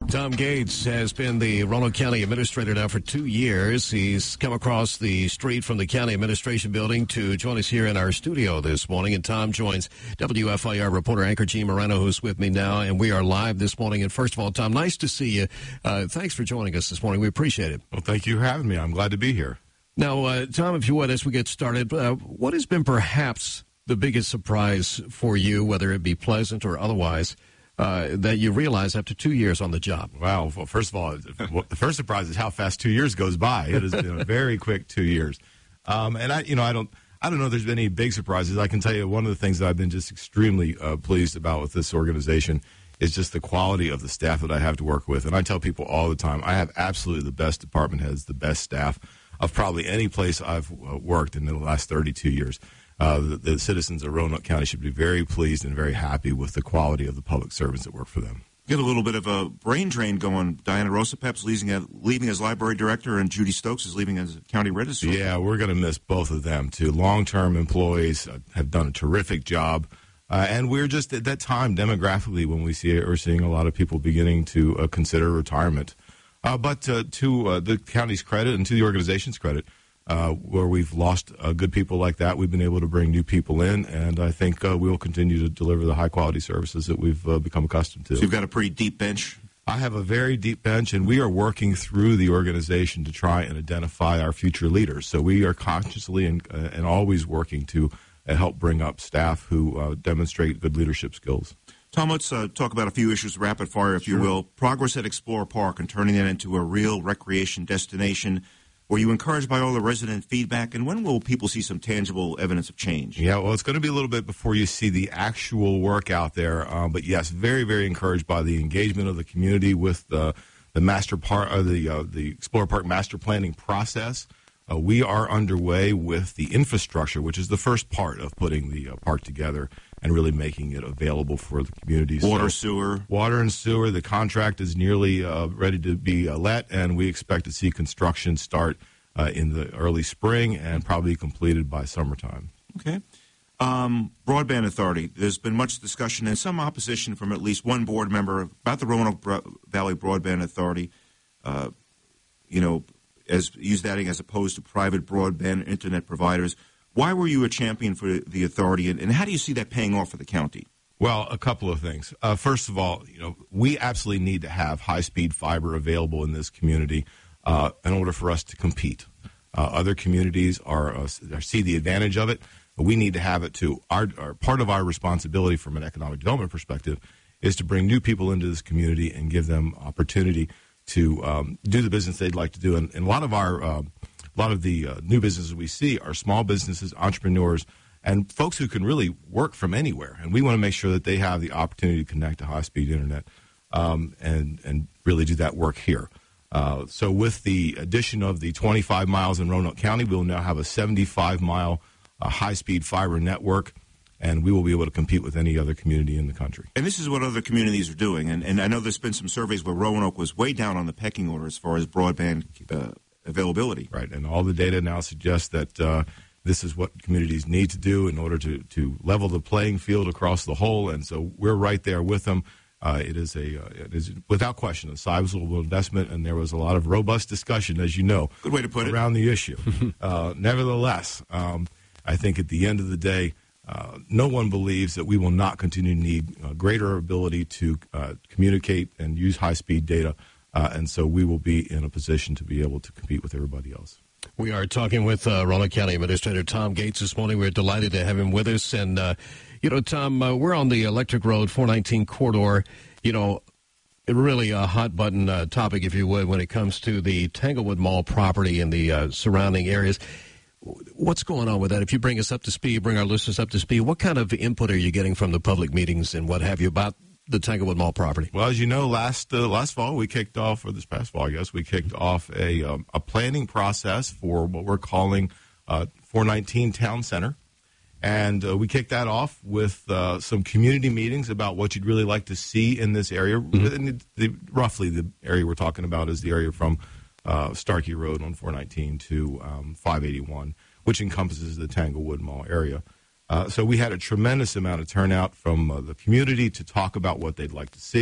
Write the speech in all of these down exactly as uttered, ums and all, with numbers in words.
Tom Gates has been the Roanoke County Administrator now for two years. He's come across the street from the County Administration Building to join us here in our studio this morning. And Tom joins W F I R reporter anchor Gene Moreno, who's with me now. And we are live this morning. And first of all, Tom, nice to see you. Uh, thanks for joining us this morning. We appreciate it. Well, thank you for having me. I'm glad to be here. Now, uh, Tom, if you would, as we get started, uh, what has been perhaps the biggest surprise for you, whether it be pleasant or otherwise, Uh, that you realize after two years on the job? Wow. Well, first of all, the first surprise is how fast two years goes by. It has been a very quick two years. Um, and I, you know, I don't, I don't know if there's been any big surprises. I can tell you one of the things that I've been just extremely uh, pleased about with this organization is just the quality of the staff that I have to work with. And I tell people all the time, I have absolutely the best department heads, the best staff of probably any place I've uh, worked in the last thirty-two years. Uh, the, the citizens of Roanoke County should be very pleased and very happy with the quality of the public servants that work for them. Get a little bit of a brain drain going. Diana Rosapep's leaving, leaving as library director, and Judy Stokes is leaving as county registrar. Yeah, we're going to miss both of them, too. Long-term employees uh, have done a terrific job. Uh, and we're just at that time, demographically, when we see it, we're seeing a lot of people beginning to uh, consider retirement. Uh, but uh, to uh, the county's credit and to the organization's credit, Uh, where we've lost uh, good people like that, we've been able to bring new people in, and I think uh, we'll continue to deliver the high-quality services that we've uh, become accustomed to. So you've got a pretty deep bench? I have a very deep bench, and we are working through the organization to try and identify our future leaders. So we are consciously and, uh, and always working to uh, help bring up staff who uh, demonstrate good leadership skills. Tom, let's uh, talk about a few issues, rapid fire, if Sure. you will. Progress at Explorer Park and turning that into a real recreation destination. Were you encouraged by all the resident feedback, and when will people see some tangible evidence of change? Yeah, well, it's going to be a little bit before you see the actual work out there, uh, but yes, very, very encouraged by the engagement of the community with the the master part of the uh, the Explorer Park master planning process. Uh, we are underway with the infrastructure, which is the first part of putting the uh, park together and really making it available for the community. Water, so, sewer. Water and sewer. The contract is nearly uh, ready to be uh, let, and we expect to see construction start uh, in the early spring and probably completed by summertime. Okay. Um, Broadband Authority. There's been much discussion and some opposition from at least one board member about the Roanoke Bro- Valley Broadband Authority. Uh, you know, as use that as opposed to private broadband internet providers. Why were you a champion for the authority, and, and how do you see that paying off for the county? Well, a couple of things. Uh, first of all, you know, we absolutely need to have high-speed fiber available in this community uh, in order for us to compete. Uh, other communities are, uh, see the advantage of it. But we need to have it too. Our, our part of our responsibility from an economic development perspective is to bring new people into this community and give them opportunity to um, do the business they'd like to do. And, and a lot of our uh, A lot of the uh, new businesses we see are small businesses, entrepreneurs, and folks who can really work from anywhere. And we want to make sure that they have the opportunity to connect to high-speed internet um, and, and really do that work here. Uh, so with the addition of the twenty-five miles in Roanoke County, we'll now have a seventy-five mile uh, high-speed fiber network, and we will be able to compete with any other community in the country. And this is what other communities are doing. And, and I know there's been some surveys where Roanoke was way down on the pecking order as far as broadband uh availability. Right, and all the data now suggests that uh, this is what communities need to do in order to, to level the playing field across the whole, and so we're right there with them. Uh, it is a uh, it is without question a sizable investment, and there was a lot of robust discussion, as you know, good way to put it, around the issue. uh, nevertheless, um, I think at the end of the day, uh, no one believes that we will not continue to need uh, greater ability to uh, communicate and use high-speed data. Uh, and so we will be in a position to be able to compete with everybody else. We are talking with uh, Roanoke County Administrator Tom Gates this morning. We're delighted to have him with us. And, uh, you know, Tom, uh, we're on the Electric Road four nineteen corridor. You know, really a hot-button uh, topic, if you would, when it comes to the Tanglewood Mall property and the uh, surrounding areas. What's going on with that? If you bring us up to speed, bring our listeners up to speed, what kind of input are you getting from the public meetings and what have you about the Tanglewood Mall property? Well, as you know, last uh, last fall we kicked off, or this past fall, I guess, we kicked off a um, a planning process for what we're calling uh, four nineteen Town Center, and uh, we kicked that off with uh, some community meetings about what you'd really like to see in this area. Mm-hmm. the, the, roughly, the area we're talking about is the area from uh, Starkey Road on four nineteen to um, five eighty-one, which encompasses the Tanglewood Mall area. Uh, so we had a tremendous amount of turnout from uh, the community to talk about what they'd like to see.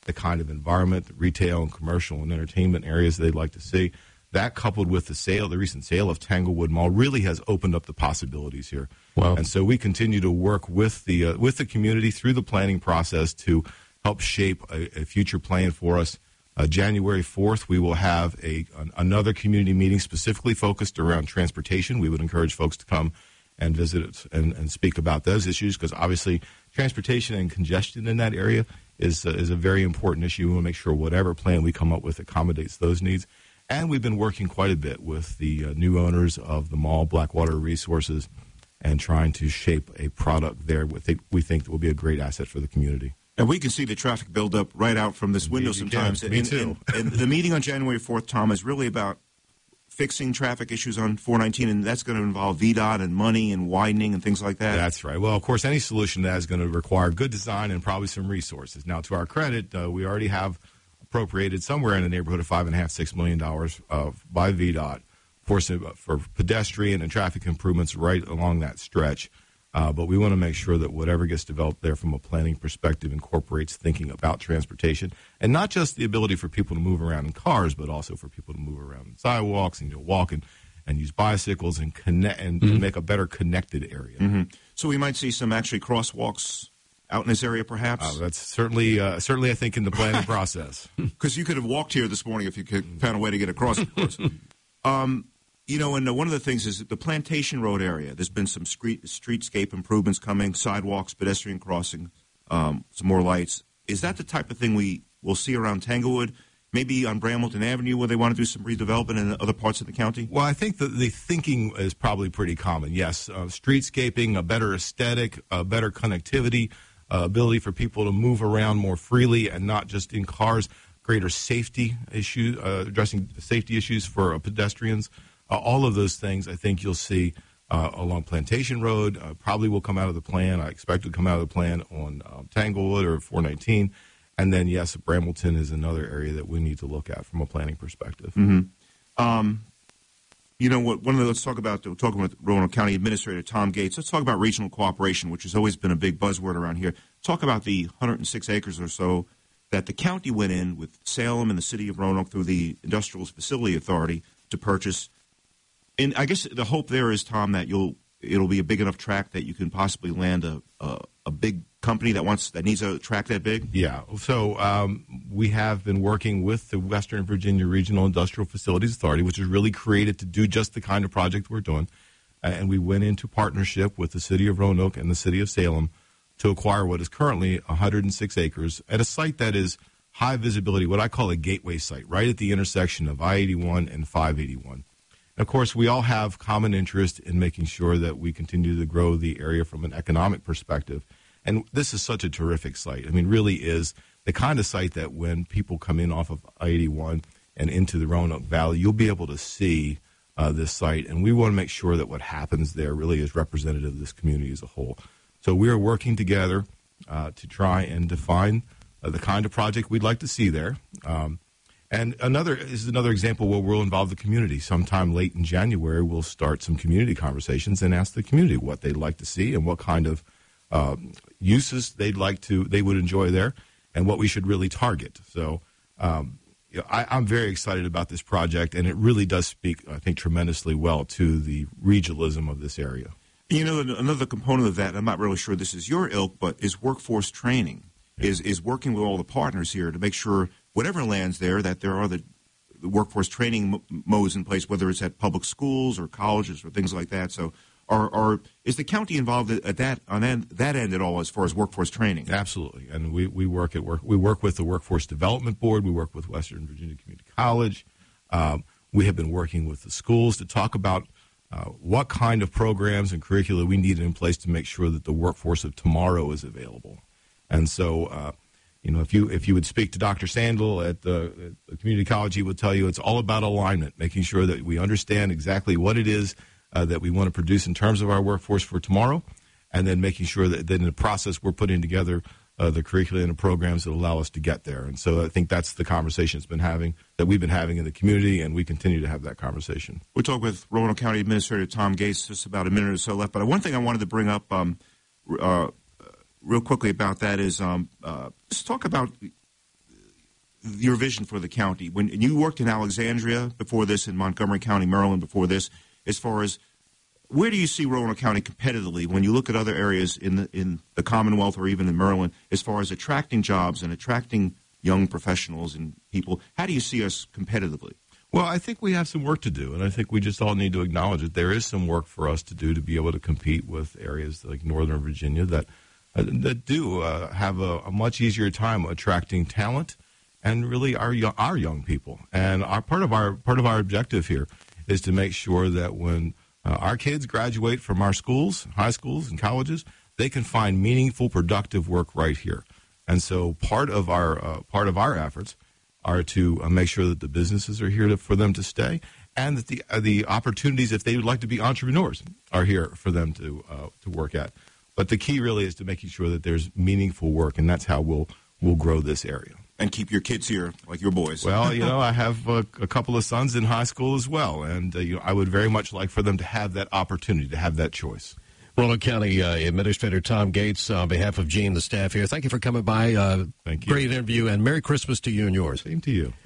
the kind of environment, the retail and commercial and entertainment areas they'd like to see. That, coupled with the sale, the recent sale of Tanglewood Mall, really has opened up the possibilities here. Wow. And so we continue to work with the uh, with the community through the planning process to help shape a, a future plan for us. Uh, January fourth, we will have a an, another community meeting specifically focused around transportation. We would encourage folks to come and visit it and, and speak about those issues, because obviously transportation and congestion in that area is uh, is a very important issue. We want to make sure whatever plan we come up with accommodates those needs. And we've been working quite a bit with the uh, new owners of the mall, Blackwater Resources, and trying to shape a product there we think, we think that will be a great asset for the community. And we can see the traffic build up right out from this Indeed, window you sometimes. can. Me and, too. And, and the meeting on January fourth, Tom, is really about fixing traffic issues on four nineteen, and that's going to involve V DOT and money and widening and things like that. That's right. Well, of course, any solution to that is going to require good design and probably some resources. Now, to our credit, uh, we already have appropriated somewhere in the neighborhood of five and a half, six million dollars uh, by V DOT for for pedestrian and traffic improvements right along that stretch. Uh, but we want to make sure that whatever gets developed there from a planning perspective incorporates thinking about transportation, and not just the ability for people to move around in cars, but also for people to move around in sidewalks and to walk and, and use bicycles and connect and Mm-hmm. to make a better connected area. Mm-hmm. So we might see some actually crosswalks out in this area, perhaps? Uh, that's certainly, uh, certainly, I think, in the planning process. Because you could have walked here this morning if you could found a way to get across, of course. um, you know, and uh, one of the things is that the Plantation Road area, there's been some street, streetscape improvements coming, sidewalks, pedestrian crossing, um, some more lights. Is that the type of thing we will see around Tanglewood? Maybe on Bramilton Avenue where they want to do some redevelopment in other parts of the county? Well, I think that the thinking is probably pretty common. Yes, uh, streetscaping, a better aesthetic, a better connectivity, uh, ability for people to move around more freely and not just in cars, greater safety issue, uh, addressing safety issues for uh, pedestrians. Uh, all of those things I think you'll see uh, along Plantation Road, uh, probably will come out of the plan. I expect it to come out of the plan on um, Tanglewood or four nineteen. And then, yes, Bramilton is another area that we need to look at from a planning perspective. Mm-hmm. Um, you know what? One of the, let's talk about talking with Roanoke County Administrator Tom Gates. Let's talk about regional cooperation, which has always been a big buzzword around here. Talk about the one hundred six acres or so that the county went in with Salem and the city of Roanoke through the Industrial Facility Authority to purchase. And I guess the hope there is, Tom, that you'll it'll be a big enough tract that you can possibly land a a, a big company that wants that needs a tract that big? Yeah. So um, we have been working with the Western Virginia Regional Industrial Facilities Authority, which is really created to do just the kind of project we're doing. Uh, and we went into partnership with the city of Roanoke and the city of Salem to acquire what is currently one hundred six acres at a site that is high visibility, what I call a gateway site, right at the intersection of I eighty-one and five eighty-one. Of course, we all have common interest in making sure that we continue to grow the area from an economic perspective. And this is such a terrific site. I mean, really is the kind of site that when people come in off of I eighty-one and into the Roanoke Valley, you'll be able to see uh, this site. And we want to make sure that what happens there really is representative of this community as a whole. So we are working together uh, to try and define uh, the kind of project we'd like to see there. Um, and another is another example where we'll involve the community. Sometime late in January, we'll start some community conversations and ask the community what they'd like to see and what kind of Um, uses they'd like to, they would enjoy there, and what we should really target. So um, you know, I, I'm very excited about this project, and it really does speak, I think, tremendously well to the regionalism of this area. You know, another component of that, I'm not really sure this is your ilk, but is workforce training, yeah. is is working with all the partners here to make sure whatever lands there, that there are the, the workforce training m- modes in place, whether it's at public schools or colleges or things like that. So Or, or is the county involved at that on end, that end at all as far as workforce training? Absolutely, and we, we work at work. We work with the Workforce Development Board. We work with Western Virginia Community College. Um, we have been working with the schools to talk about uh, what kind of programs and curricula we need in place to make sure that the workforce of tomorrow is available. And so, uh, you know, if you if you would speak to Doctor Sandel at the, at the community college, he would tell you it's all about alignment, making sure that we understand exactly what it is Uh, that we want to produce in terms of our workforce for tomorrow, and then making sure that, that in the process we're putting together uh, the curricula and the programs that allow us to get there. And so I think that's the conversation it's been having, that we've been having in the community, and we continue to have that conversation. We'll talk with Roanoke County Administrator Tom Gates, just about a minute or so left. But one thing I wanted to bring up um, uh, real quickly about that is um, uh, let's talk about your vision for the county. When you worked in Alexandria before this, in Montgomery County, Maryland before this, as far as where do you see Roanoke County competitively when you look at other areas in the in the Commonwealth or even in Maryland, as far as attracting jobs and attracting young professionals and people? How do you see us competitively? Well, I think we have some work to do, and I think we just all need to acknowledge that there is some work for us to do to be able to compete with areas like Northern Virginia that uh, that do uh, have a, a much easier time attracting talent and really our young, our young people. And our part of our part of our objective here is to make sure that when uh, our kids graduate from our schools, high schools, and colleges, they can find meaningful, productive work right here. And so, part of our uh, part of our efforts are to uh, make sure that the businesses are here to, for them to stay, and that the uh, the opportunities, if they would like to be entrepreneurs, are here for them to uh, to work at. But the key really is to making sure that there's meaningful work, and that's how we'll we'll grow this area. And keep your kids here, like your boys. Well, you know, I have a, a couple of sons in high school as well, and uh, you know, I would very much like for them to have that opportunity, to have that choice. Roanoke County uh, Administrator Tom Gates, on behalf of Gene, the staff here, thank you for coming by. Uh, Thank you. Great interview, and Merry Christmas to you and yours. Same to you.